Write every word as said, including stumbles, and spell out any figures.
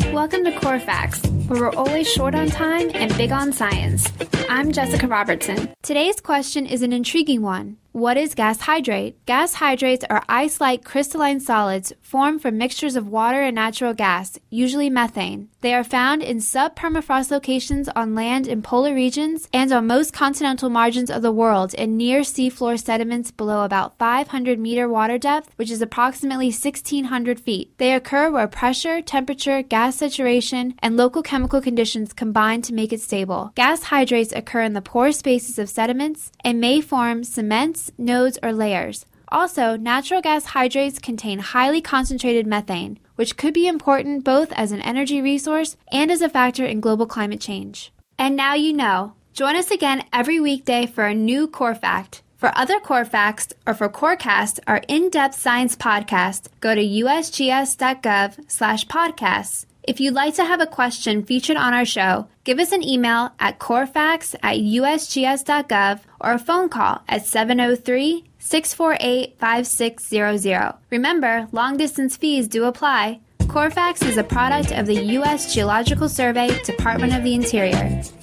Welcome to Core Facts, where we're always short on time and big on science. I'm Jessica Robertson. Today's question is an intriguing one. What is gas hydrate? Gas hydrates are ice-like crystalline solids formed from mixtures of water and natural gas, usually methane. They are found in sub-permafrost locations on land in polar regions and on most continental margins of the world and near seafloor sediments below about five hundred meter water depth, which is approximately sixteen hundred feet. They occur where pressure, temperature, gas saturation, and local chemical conditions combine to make it stable. Gas hydrates occur in the pore spaces of sediments and may form cements, nodes, or layers. Also, natural gas hydrates contain highly concentrated methane, which could be important both as an energy resource and as a factor in global climate change. And now you know. Join us again every weekday for a new Core Fact. For other Core Facts or for Corecast, our in-depth science podcast, go to usgs.gov slash podcasts. If you'd like to have a question featured on our show, give us an email at corefacts at usgs.gov or a phone call at seven oh three, six four eight, five six zero zero. Remember, long-distance fees do apply. Core Facts is a product of the U S Geological Survey, Department of the Interior.